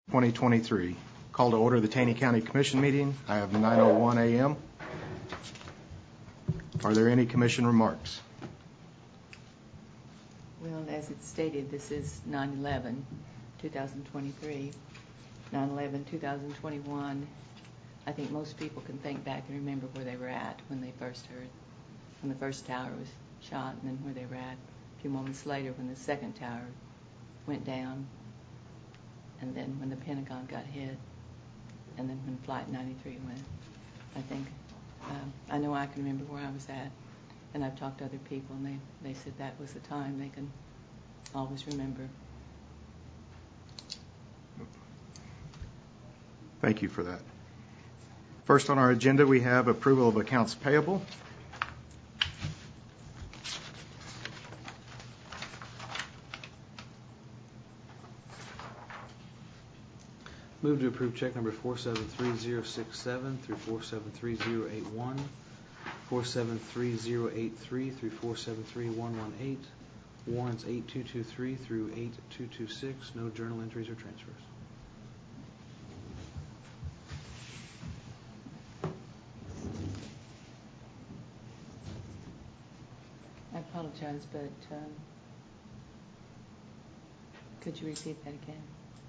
2023. Call to order the Taney County Commission meeting. I have 9:01 a.m. Are there any commission remarks? Well, as it's stated, this is 9/11/2023. 9/11/2021. I think most people can think back and remember where they were at when they first heard, when the first tower was shot, and then where they were at a few moments later when the second tower went down, and then when the Pentagon got hit, and then when Flight 93 went. I think, I know I can remember where I was at, and I've talked to other people, and they said that was the time they can always remember. Thank you for that. First on our agenda, we have approval of accounts payable. Move to approve check number 473067 through 473081, 473083 through 473118, warrants 8223 through 8226, no journal entries or transfers. I apologize, but could you repeat that again?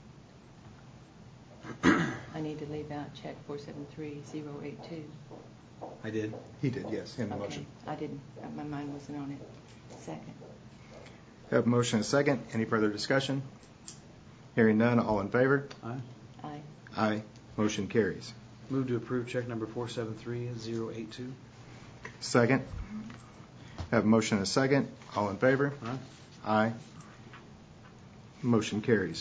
I need to leave out check 473082. I did. He did, yes, in the Okay. motion. I didn't. My mind wasn't on it. Second. Have a motion and a second. Any further discussion? Hearing none, all in favor? Aye. Aye. Aye. Motion carries. Move to approve check number 473082. Second. Have a motion and a second. All in favor? Aye. Aye. Motion carries.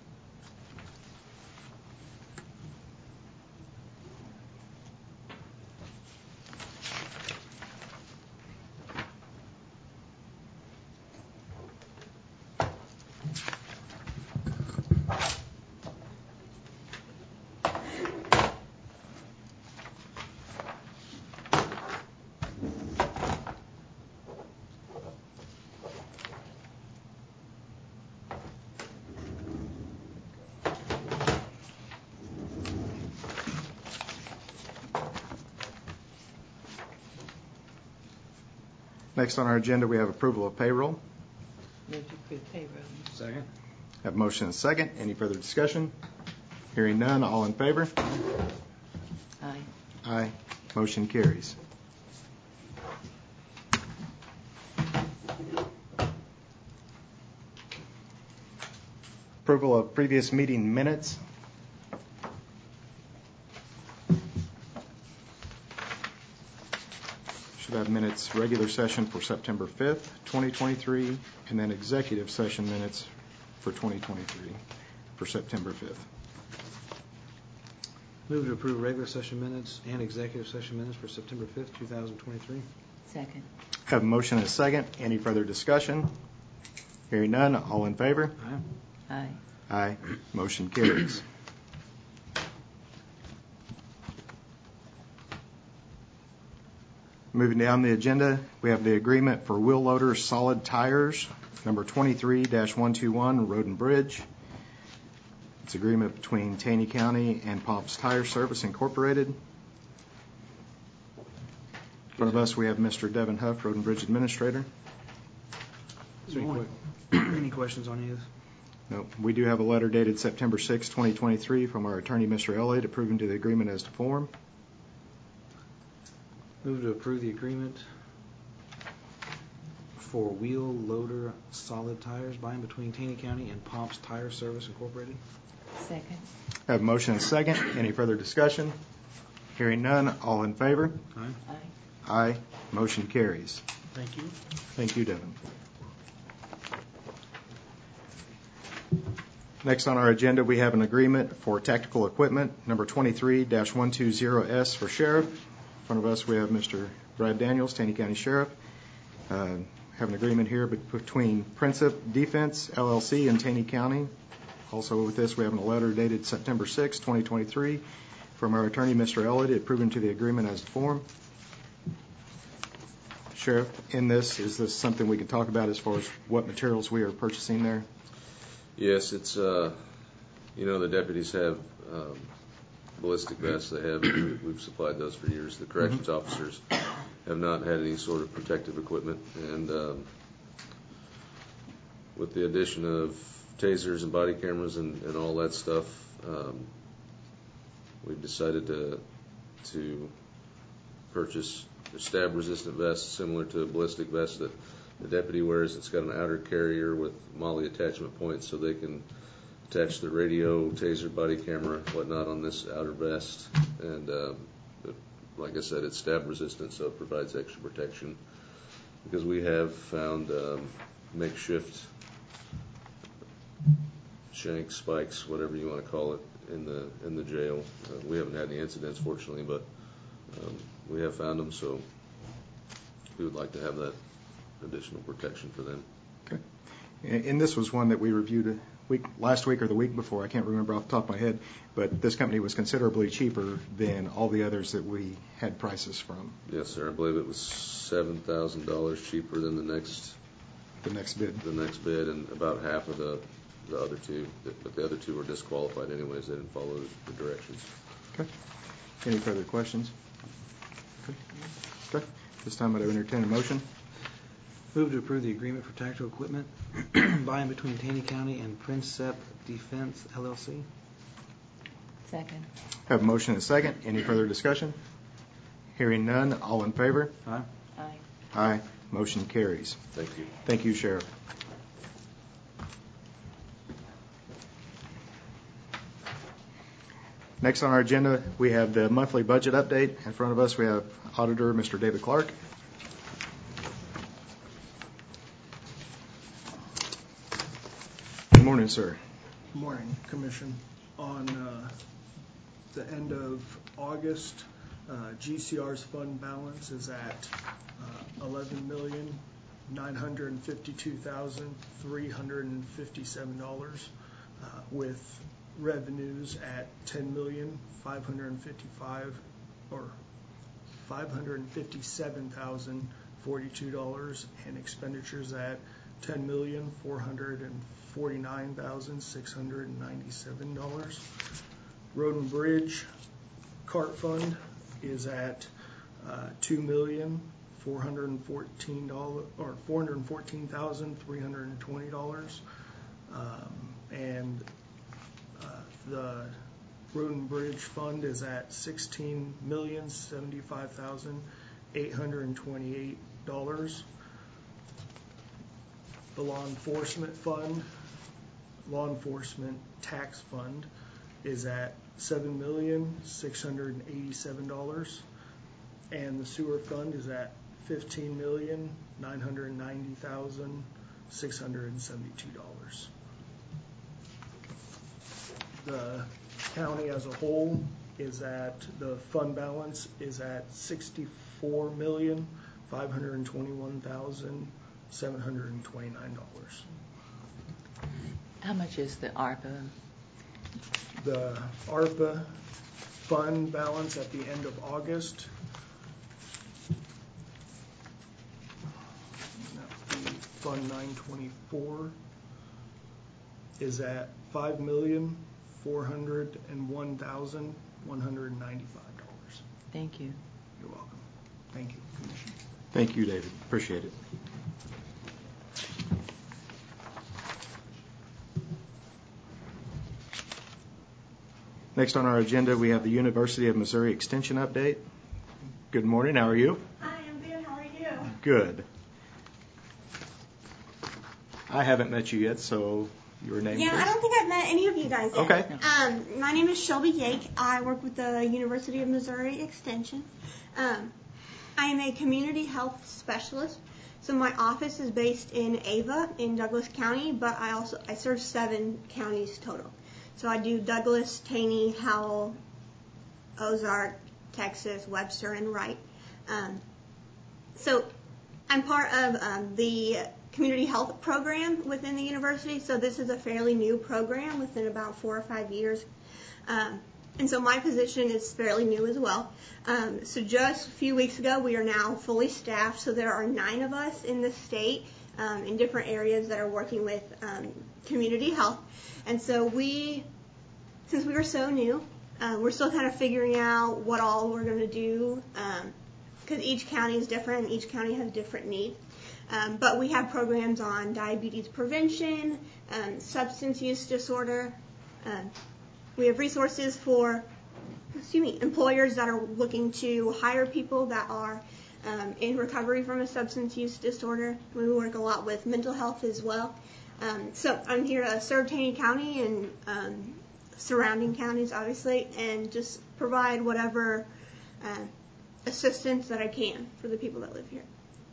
Next on our agenda, we have approval of payroll. Move to approve payroll. Second. Have a motion and a second. Any further discussion? Hearing none, all in favor? Aye. Aye. Motion carries. Approval of previous meeting minutes. Should have minutes, regular session for September 5th, 2023, and then executive session minutes for 2023 for September 5th. Move to approve regular session minutes and executive session minutes for September 5th, 2023. Second. Have a motion and a second. Any further discussion? Hearing none, all in favor? Aye. Aye. Aye. Motion carries. Moving down the agenda, we have the agreement for wheel loader solid tires, number 23-121, Road and Bridge. It's agreement between Taney County and Pops Tire Service Incorporated. In front of us, we have Mr. Devin Huff, Road and Bridge Administrator. Is there any questions on any of this? No. We do have a letter dated September 6, 2023 from our attorney, Mr. Elliott, approving to the agreement as to form. Move to approve the agreement for wheel loader solid tires by and between Taney County and Pops Tire Service Incorporated. Second. I have a motion and a second. Any further discussion? Hearing none, all in favor? Aye. Aye. Aye. Motion carries. Thank you. Thank you, Devin. Next on our agenda, we have an agreement for tactical equipment, number 23-120S for Sheriff. In front of us, we have Mr. Brad Daniels, Taney County Sheriff. Have an agreement here between Princip Defense, LLC, and Taney County. Also with this, we have a letter dated September 6, 2023, from our attorney, Mr. Elliott, approving to the agreement as to form. Sheriff, in this, is this something we can talk about as far as what materials we are purchasing there? Yes, it's You know, the deputies have ballistic vests. We've supplied those for years. The corrections officers have not had any sort of protective equipment, and with the addition of tasers and body cameras and all that stuff, we've decided to purchase a stab-resistant vest similar to a ballistic vest that the deputy wears. It's got an outer carrier with MOLLE attachment points so they can attach the radio, taser, body camera, whatnot on this outer vest. And like I said, it's stab-resistant, so it provides extra protection. Because we have found makeshift shanks, spikes, whatever you want to call it, in the jail. We haven't had any incidents, fortunately, but we have found them, so we would like to have that additional protection for them. Okay. And this was one that we reviewed last week or the week before. I can't remember off the top of my head, but this company was considerably cheaper than all the others that we had prices from. Yes, sir. I believe it was $7,000 cheaper than the next bid. The next bid, and about half of the other two. But the other two were disqualified anyways. They didn't follow the directions. Okay. Any further questions? Okay. This time I'd entertain a motion. Move to approve the agreement for tactical equipment by and between Taney County and Princep Defense, LLC. Second. Have a motion and a second. Any further discussion? Hearing none, all in favor? Aye. Aye. Aye. Motion carries. Thank you. Thank you, Sheriff. Next on our agenda, we have the monthly budget update. In front of us, we have Auditor Mr. David Clark. Good morning, sir. Good morning, Commission. On the end of August, GCR's fund balance is at $11,952,357, with revenues at $557,042 and expenditures at $10,449,697. Road and Bridge CART fund is at $414,320, and the Road and Bridge fund is at $16,075,828. The law enforcement tax fund is at $7,687, and the sewer fund is at $15,990,672. The county as a whole is at, the fund balance is at $64,521,729. How much is the ARPA? The ARPA fund balance at the end of August, Fund 924, is at $5,401,195. Thank you. You're welcome. Thank you, Commissioner. Thank you, David. Appreciate it. Next on our agenda, we have the University of Missouri Extension update. Good morning. How are you? Hi, I'm good. How are you? Good. I haven't met you yet, so your name, Yeah, please? I don't think I've met any of you guys yet. Okay. My name is Shelby Yake. I work with the University of Missouri Extension. I am a community health specialist. So my office is based in Ava in Douglas County, but I serve 7 counties total. So I do Douglas, Taney, Howell, Ozark, Texas, Webster, and Wright. So I'm part of the community health program within the university. So this is a fairly new program within about 4 or 5 years. And so my position is fairly new as well. So just a few weeks ago, we are now fully staffed. So there are 9 of us in the state in different areas that are working with community health. And so we since we were so new, we're still kind of figuring out what all we're going to do, because each county is different. Each county has different needs. But we have programs on diabetes prevention, substance use disorder. We have resources for employers that are looking to hire people that are in recovery from a substance use disorder. We work a lot with mental health as well. So I'm here to serve Taney County and surrounding counties, obviously, and just provide whatever assistance that I can for the people that live here.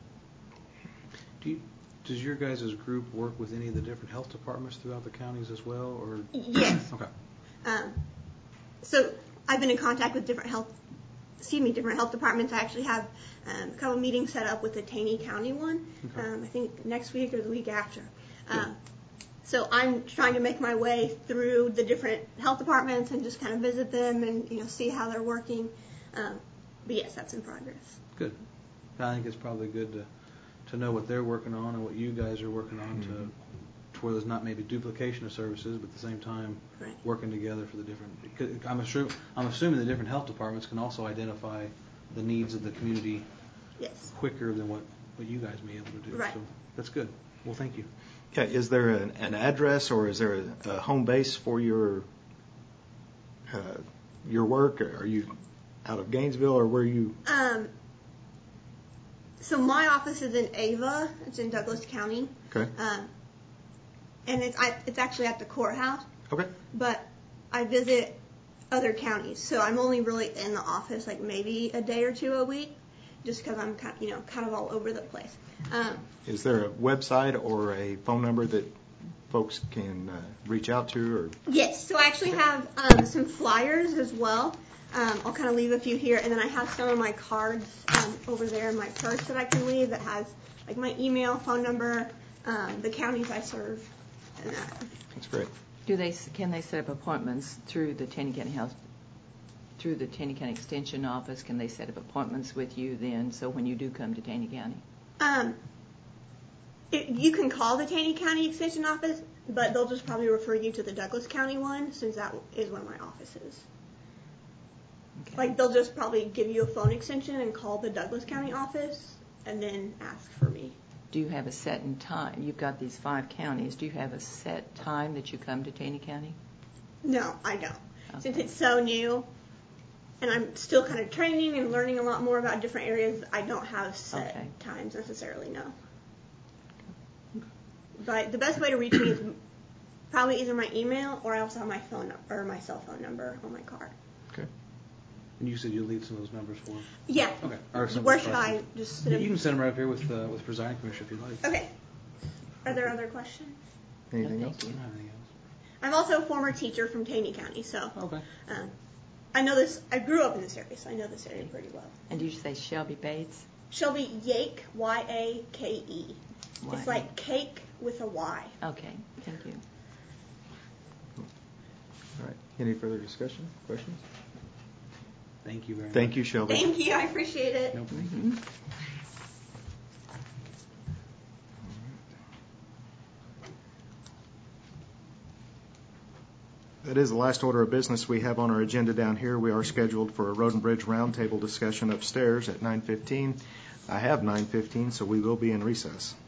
Does your guys' group work with any of the different health departments throughout the counties as well, or? Yes. Okay. So I've been in contact with different health departments. I actually have a couple meetings set up with the Taney County one. Okay. I think next week or the week after. So I'm trying to make my way through the different health departments and just kind of visit them and see how they're working. But yes, that's in progress. Good. I think it's probably good to know what they're working on and what you guys are working on to where there's not maybe duplication of services, but at the same time working together for the different. I'm assuming the different health departments can also identify the needs of the community quicker than what you guys may be able to do. Right. So that's good. Well, thank you. Okay, is there an address or is there a home base for your work? Are you out of Gainesville or where are you? So my office is in Ava. It's in Douglas County. Okay. And it's actually at the courthouse. Okay. But I visit other counties, so I'm only really in the office like maybe a day or two a week, just because I'm kind of all over the place. Is there a website or a phone number that folks can reach out to? Or? Yes. So I actually have some flyers as well. I'll kind of leave a few here, and then I have some of my cards over there in my purse that I can leave that has like my email, phone number, the counties I serve, and that. That's great. Can they set up appointments through the Taney County through the Taney County Extension Office? Can they set up appointments with you then, so when you do come to Taney County? You can call the Taney County Extension Office, but they'll just probably refer you to the Douglas County one, since that is where my office is. Okay. Like, they'll just probably give you a phone extension and call the Douglas County office and then ask for me. Do you have a set time? You've got these 5 counties. Do you have a set time that you come to Taney County? No, I don't. Okay. Since it's so new and I'm still kind of training and learning a lot more about different areas, I don't have set times necessarily, no. But the best way to reach me is probably either my email or I also have my phone or my cell phone number on my card. Okay. And you said you'll leave some of those numbers for us? Yeah. Okay. Where should I just send them? You can send them right up here with presiding commissioner if you'd like. Okay. Are there other questions? Anything No, else? thank you. I don't have anything else. I'm also a former teacher from Taney County, so Okay. I know this. I grew up in this area, so I know this area pretty well. And did you say Shelby Bates? Shelby Yake, Y-A-K-E. It's like cake with a Y. Okay, thank you. All right. Any further discussion? Questions? Thank you very much. Thank you, Shelby. Thank you. I appreciate it. No, thank Mm-hmm. you. That is the last order of business we have on our agenda down here. We are scheduled for a Road and Bridge Roundtable discussion upstairs at 9:15. I have 9:15, so we will be in recess.